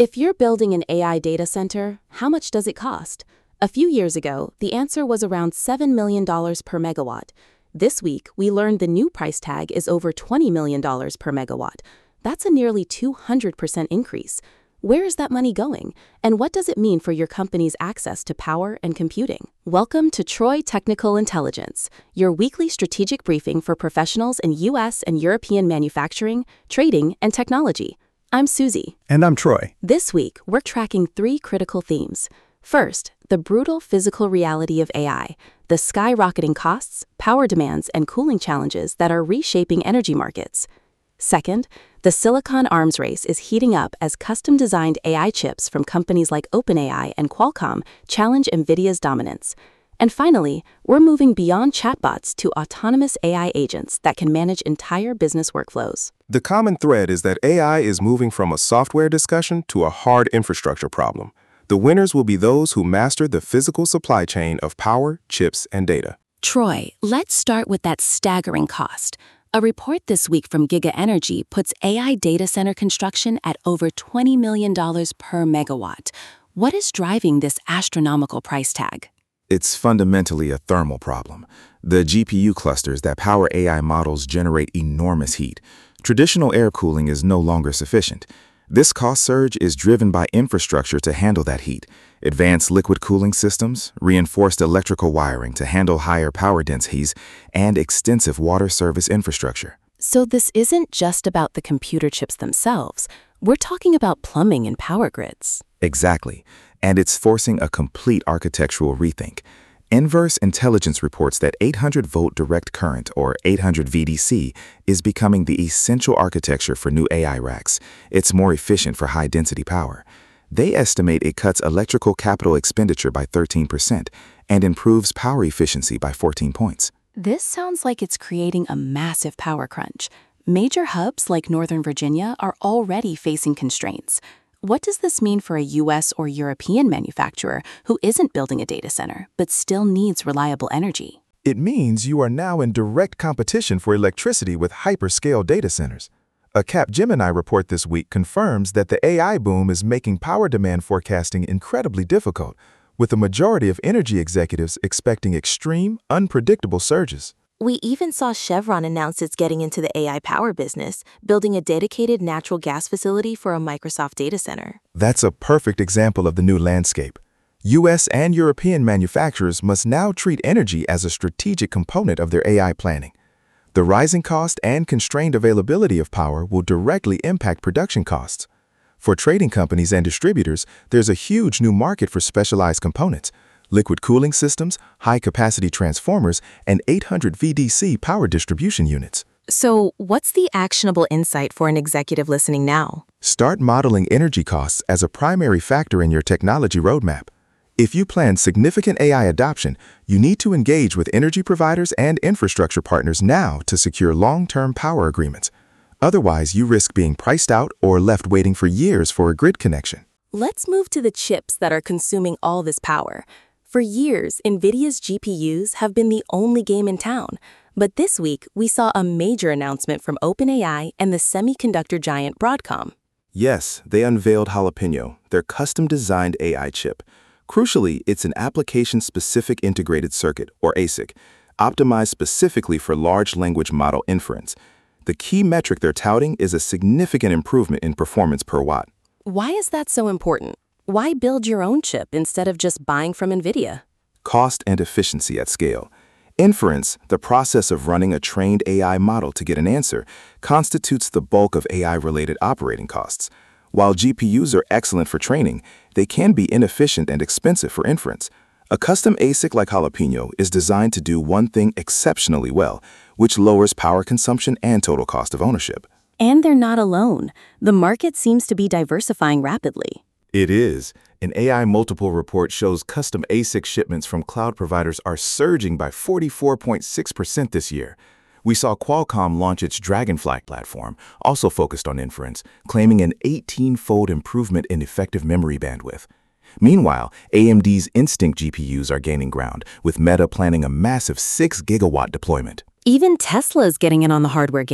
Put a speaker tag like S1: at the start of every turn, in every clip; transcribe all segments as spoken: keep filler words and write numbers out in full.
S1: If you're building an A I data center, how much does it cost? A few years ago, the answer was around seven million dollars per megawatt. This week, we learned the new price tag is over twenty million dollars per megawatt. That's a nearly two hundred percent increase. Where is that money going? And what does it mean for your company's access to power and computing? Welcome to Troy Technical Intelligence, your weekly strategic briefing for professionals in U S and European manufacturing, trading, and technology. I'm Susie.
S2: And I'm Troy.
S1: This week, we're tracking three critical themes. First, the brutal physical reality of A I, the skyrocketing costs, power demands, and cooling challenges that are reshaping energy markets. Second, the silicon arms race is heating up as custom-designed A I chips from companies like OpenAI and Qualcomm challenge NVIDIA's dominance. And finally, we're moving beyond chatbots to autonomous A I agents that can manage entire business workflows.
S3: The common thread is that A I is moving from a software discussion to a hard infrastructure problem. The winners will be those who master the physical supply chain of power, chips, and data.
S1: Troy, let's start with that staggering cost. A report this week from Giga Energy puts A I data center construction at over twenty million dollars per megawatt. What is driving this astronomical price tag?
S4: It's fundamentally a thermal problem. The G P U clusters that power A I models generate enormous heat. Traditional air cooling is no longer sufficient. This cost surge is driven by infrastructure to handle that heat. Advanced liquid cooling systems, reinforced electrical wiring to handle higher power densities, and extensive water service infrastructure.
S1: So this isn't just about the computer chips themselves. We're talking about plumbing and power grids.
S4: Exactly. And it's forcing a complete architectural rethink. Inverse Intelligence reports that eight hundred volt direct current, or eight hundred V D C, is becoming the essential architecture for new A I racks. It's more efficient for high-density power. They estimate it cuts electrical capital expenditure by thirteen percent and improves power efficiency by fourteen points.
S1: This sounds like it's creating a massive power crunch. Major hubs like Northern Virginia are already facing constraints. What does this mean for a U S or European manufacturer who isn't building a data center but still needs reliable energy?
S2: It means you are now in direct competition for electricity with hyperscale data centers. A Capgemini report this week confirms that the A I boom is making power demand forecasting incredibly difficult, with the majority of energy executives expecting extreme, unpredictable surges.
S5: We even saw Chevron announce it's getting into the A I power business, building a dedicated natural gas facility for a Microsoft data center.
S2: That's a perfect example of the new landscape. U S and European manufacturers must now treat energy as a strategic component of their A I planning. The rising cost and constrained availability of power will directly impact production costs. For trading companies and distributors, there's a huge new market for specialized components: liquid cooling systems, high-capacity transformers, and eight hundred V D C power distribution units.
S5: So, what's the actionable insight for an executive listening now?
S2: Start modeling energy costs as a primary factor in your technology roadmap. If you plan significant A I adoption, you need to engage with energy providers and infrastructure partners now to secure long-term power agreements. Otherwise, you risk being priced out or left waiting for years for a grid connection.
S5: Let's move to the chips that are consuming all this power. For years, NVIDIA's G P Us have been the only game in town. But this week, we saw a major announcement from OpenAI and the semiconductor giant Broadcom.
S3: Yes, they unveiled Jalapeno, their custom-designed A I chip. Crucially, it's an application-specific integrated circuit, or A S I C, optimized specifically for large language model inference. The key metric they're touting is a significant improvement in performance per watt.
S1: Why is that so important? Why build your own chip instead of just buying from NVIDIA?
S3: Cost and efficiency at scale. Inference, the process of running a trained A I model to get an answer, constitutes the bulk of A I-related operating costs. While G P Us are excellent for training, they can be inefficient and expensive for inference. A custom A S I C like Jalapeno is designed to do one thing exceptionally well, which lowers power consumption and total cost of ownership.
S1: And they're not alone. The market seems to be diversifying rapidly.
S4: It is. An A I multiple report shows custom A S I C shipments from cloud providers are surging by forty-four point six percent this year. We saw Qualcomm launch its Dragonfly platform, also focused on inference, claiming an eighteen-fold improvement in effective memory bandwidth. Meanwhile, A M D's Instinct G P Us are gaining ground, with Meta planning a massive six gigawatt deployment.
S1: Even Tesla is getting in on the hardware game.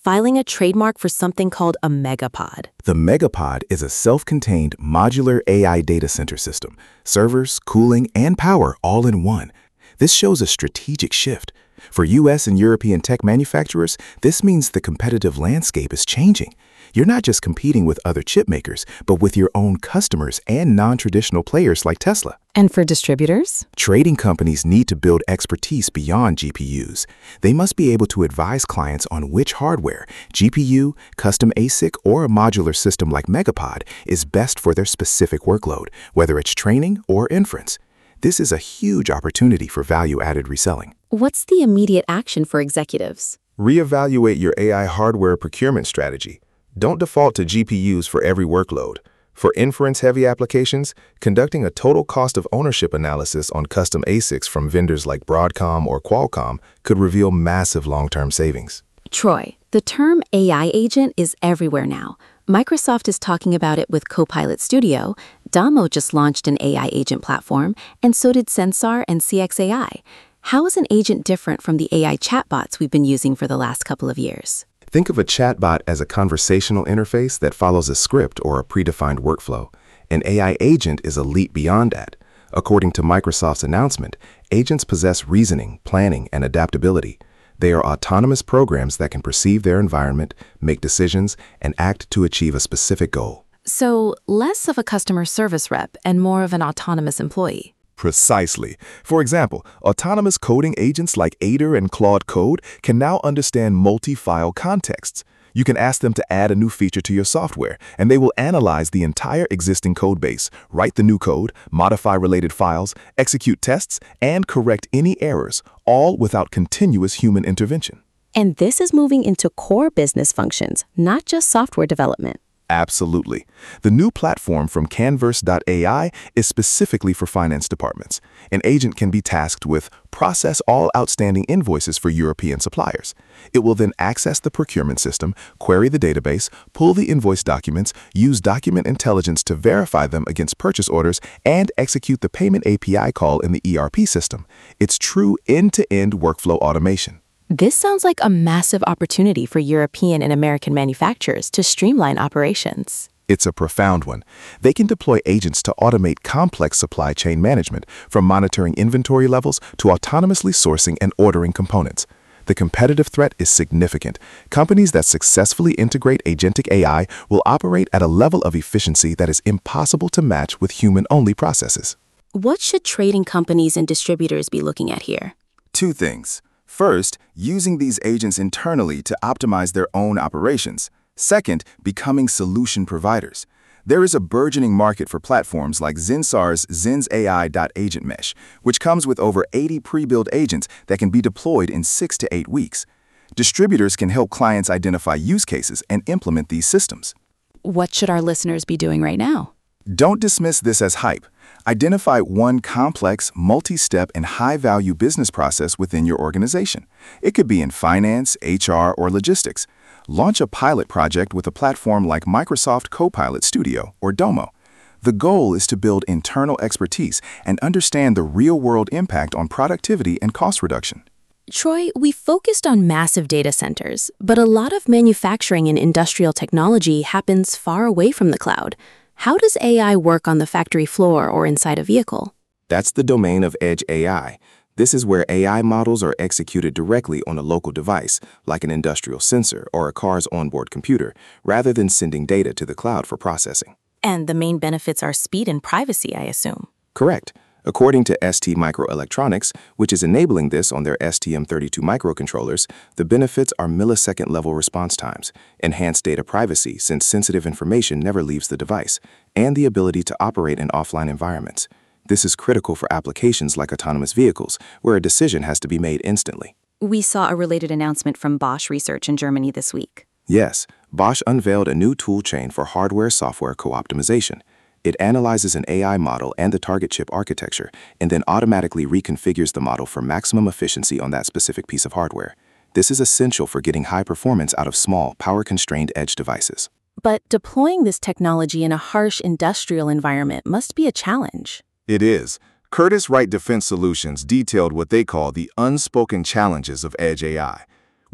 S5: filing a trademark for something called a Megapod.
S3: The Megapod is a self-contained modular A I data center system, servers, cooling, and power all in one. This shows a strategic shift. For U S and European tech manufacturers, this means the competitive landscape is changing. You're not just competing with other chip makers, but with your own customers and non-traditional players like Tesla.
S5: And for distributors?
S3: Trading companies need to build expertise beyond G P Us. They must be able to advise clients on which hardware, G P U, custom A S I C, or a modular system like Megapod is best for their specific workload, whether it's training or inference. This is a huge opportunity for value-added reselling.
S5: What's the immediate action for executives?
S2: Reevaluate your A I hardware procurement strategy. Don't default to G P Us for every workload. For inference-heavy applications, conducting a total cost of ownership analysis on custom A S I Cs from vendors like Broadcom or Qualcomm could reveal massive long-term savings.
S5: Troy, the term A I agent is everywhere now. Microsoft is talking about it with Copilot Studio, Domo just launched an A I agent platform, and so did Sensar and C X A I. How is an agent different from the A I chatbots we've been using for the last couple of years?
S3: Think of a chatbot as a conversational interface that follows a script or a predefined workflow. An A I agent is a leap beyond that. According to Microsoft's announcement, agents possess reasoning, planning, and adaptability. They are autonomous programs that can perceive their environment, make decisions, and act to achieve a specific goal.
S5: So, less of a customer service rep and more of an autonomous employee.
S2: Precisely. For example, autonomous coding agents like Aider and Claude Code can now understand multi-file contexts. You can ask them to add a new feature to your software, and they will analyze the entire existing code base, write the new code, modify related files, execute tests, and correct any errors, all without continuous human intervention.
S5: And this is moving into core business functions, not just software development.
S2: Absolutely. The new platform from Canverse dot A I is specifically for finance departments. An agent can be tasked with process all outstanding invoices for European suppliers. It will then access the procurement system, query the database, pull the invoice documents, use document intelligence to verify them against purchase orders, and execute the payment A P I call in the E R P system. It's true end-to-end workflow automation.
S5: This sounds like a massive opportunity for European and American manufacturers to streamline operations.
S2: It's a profound one. They can deploy agents to automate complex supply chain management, from monitoring inventory levels to autonomously sourcing and ordering components. The competitive threat is significant. Companies that successfully integrate agentic A I will operate at a level of efficiency that is impossible to match with human-only processes.
S5: What should trading companies and distributors be looking at here?
S3: Two things. First, using these agents internally to optimize their own operations. Second, becoming solution providers. There is a burgeoning market for platforms like Zensar's Zens A I.Agent Mesh, which comes with over eighty pre-built agents that can be deployed in six to eight weeks. Distributors can help clients identify use cases and implement these systems.
S5: What should our listeners be doing right now?
S3: Don't dismiss this as hype. Identify one complex, multi-step, and high-value business process within your organization. It could be in finance, H R, or logistics. Launch a pilot project with a platform like Microsoft Copilot Studio or Domo. The goal is to build internal expertise and understand the real-world impact on productivity and cost reduction.
S5: Troy, we focused on massive data centers, but a lot of manufacturing and industrial technology happens far away from the cloud. How does A I work on the factory floor or inside a vehicle?
S3: That's the domain of Edge A I. This is where A I models are executed directly on a local device, like an industrial sensor or a car's onboard computer, rather than sending data to the cloud for processing.
S5: And the main benefits are speed and privacy, I assume.
S3: Correct. According to S T Microelectronics, which is enabling this on their S T M thirty-two microcontrollers, the benefits are millisecond-level response times, enhanced data privacy since sensitive information never leaves the device, and the ability to operate in offline environments. This is critical for applications like autonomous vehicles, where a decision has to be made instantly.
S5: We saw a related announcement from Bosch Research in Germany this week.
S3: Yes, Bosch unveiled a new toolchain for hardware-software co-optimization. It analyzes an A I model and the target chip architecture, and then automatically reconfigures the model for maximum efficiency on that specific piece of hardware. This is essential for getting high performance out of small, power-constrained edge devices.
S5: But deploying this technology in a harsh industrial environment must be a challenge.
S2: It is. Curtiss-Wright Defense Solutions detailed what they call the unspoken challenges of Edge A I.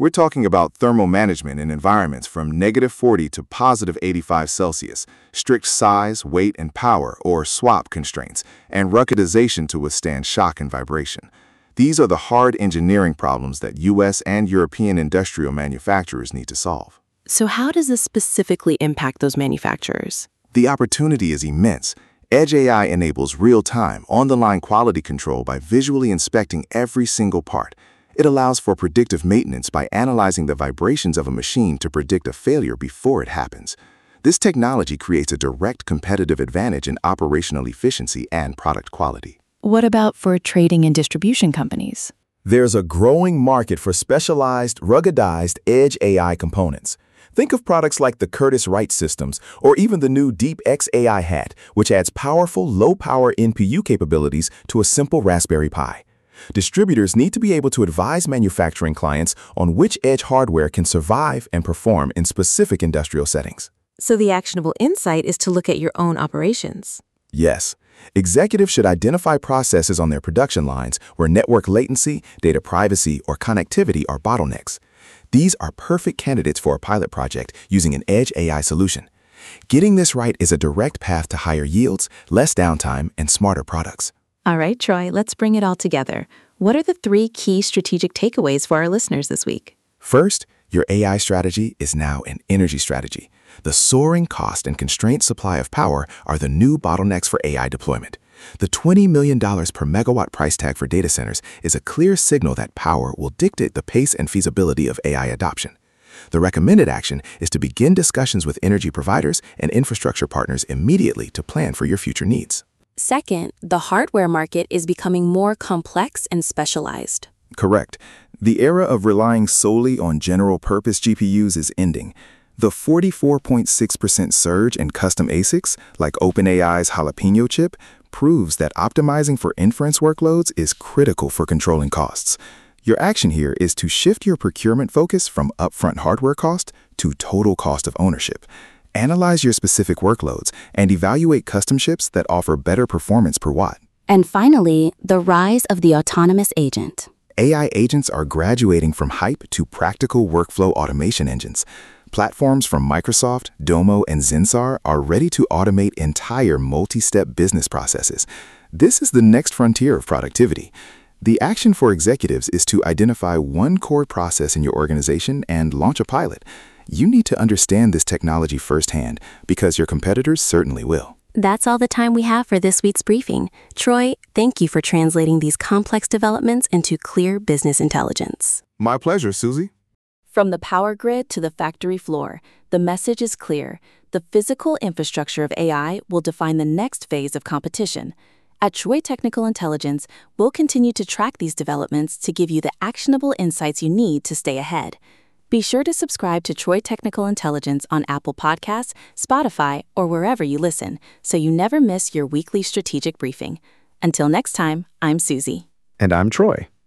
S3: We're talking about thermal management in environments from negative forty to positive eighty-five Celsius, strict size, weight, and power, or swap constraints, and ruggedization to withstand shock and vibration. These are the hard engineering problems that U S and European industrial manufacturers need to solve.
S5: So how does this specifically impact those manufacturers?
S3: The opportunity is immense. Edge A I enables real-time, on-the-line quality control by visually inspecting every single part. It allows for predictive maintenance by analyzing the vibrations of a machine to predict a failure before it happens. This technology creates a direct competitive advantage in operational efficiency and product quality.
S5: What about for trading and distribution companies?
S2: There's a growing market for specialized, ruggedized Edge A I components. Think of products like the Curtiss-Wright systems or even the new DeepX A I Hat, which adds powerful, low-power N P U capabilities to a simple Raspberry Pi. Distributors need to be able to advise manufacturing clients on which edge hardware can survive and perform in specific industrial settings.
S5: So the actionable insight is to look at your own operations.
S2: Yes. Executives should identify processes on their production lines where network latency, data privacy, or connectivity are bottlenecks. These are perfect candidates for a pilot project using an Edge A I solution. Getting this right is a direct path to higher yields, less downtime, and smarter products.
S5: All right, Troy, let's bring it all together. What are the three key strategic takeaways for our listeners this week?
S2: First, your A I strategy is now an energy strategy. The soaring cost and constrained supply of power are the new bottlenecks for A I deployment. The twenty million dollars per megawatt price tag for data centers is a clear signal that power will dictate the pace and feasibility of A I adoption. The recommended action is to begin discussions with energy providers and infrastructure partners immediately to plan for your future needs.
S5: Second, the hardware market is becoming more complex and specialized.
S3: Correct. The era of relying solely on general-purpose G P Us is ending. The forty-four point six percent surge in custom A S I Cs, like OpenAI's Jalapeno chip, proves that optimizing for inference workloads is critical for controlling costs. Your action here is to shift your procurement focus from upfront hardware cost to total cost of ownership. Analyze your specific workloads and evaluate custom chips that offer better performance per watt.
S1: And finally, the rise of the autonomous agent.
S3: A I agents are graduating from hype to practical workflow automation engines. Platforms from Microsoft, Domo, and Zensar are ready to automate entire multi-step business processes. This is the next frontier of productivity. The action for executives is to identify one core process in your organization and launch a pilot. You need to understand this technology firsthand because your competitors certainly will.
S5: That's all the time we have for this week's briefing. Troy, thank you for translating these complex developments into clear business intelligence.
S3: My pleasure, Susie.
S5: From the power grid to the factory floor, the message is clear. The physical infrastructure of A I will define the next phase of competition. At Troy Technical Intelligence, we'll continue to track these developments to give you the actionable insights you need to stay ahead. Be sure to subscribe to Troy Technical Intelligence on Apple Podcasts, Spotify, or wherever you listen, so you never miss your weekly strategic briefing. Until next time, I'm Susie.
S3: And I'm Troy.